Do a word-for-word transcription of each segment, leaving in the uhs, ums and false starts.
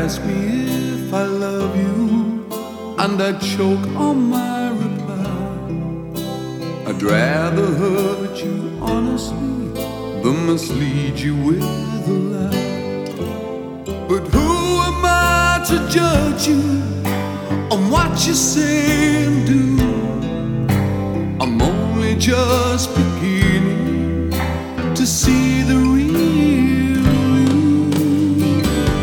ask me if I love you, and I choke on my reply. I'd rather hurt you honestly than mislead you with a lie. But who am I to judge you on what you say and do? I'm only just beginning to see the real you.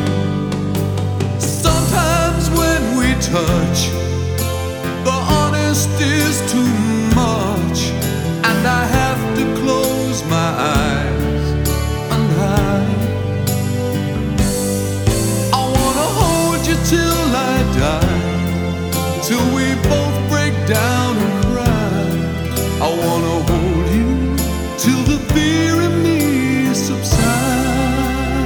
Sometimes when we touch, the honest is too much, and I have to close my eyes and hide. I wanna hold you till I die, till we both break down and cry. I wanna hold you till the fear in me subsides.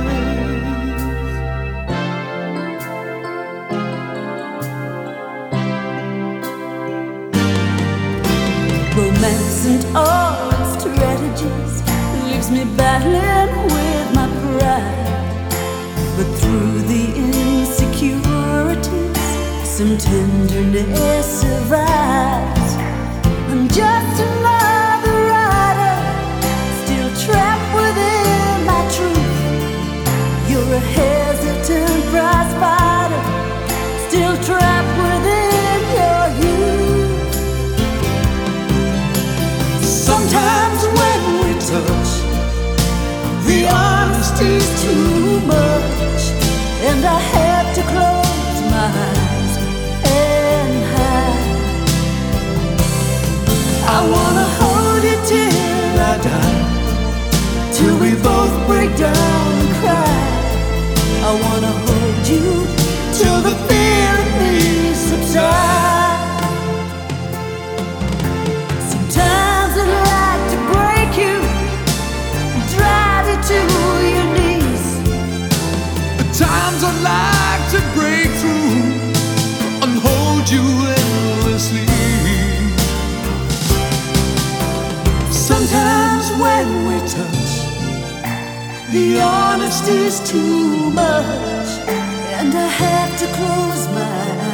Romance and all its strategies leaves me battling with my pride. But through the insecurities, some tenderness survives. I'm just another rider, still trapped within my truth. You're a hesitant prize fighter, still trapped within your youth. Sometimes when we touch, the honesty's too much, And I have to close my eyes and hide. I wanna hold you till I die, Till we both break down and cry. I wanna hold you till the fear in me subsides. Sometimes I'd like to break you, drive you to your knees. at times I'd like to break through and hold you endlessly. Sometimes when we touch, the honesty's too much, And I have to close my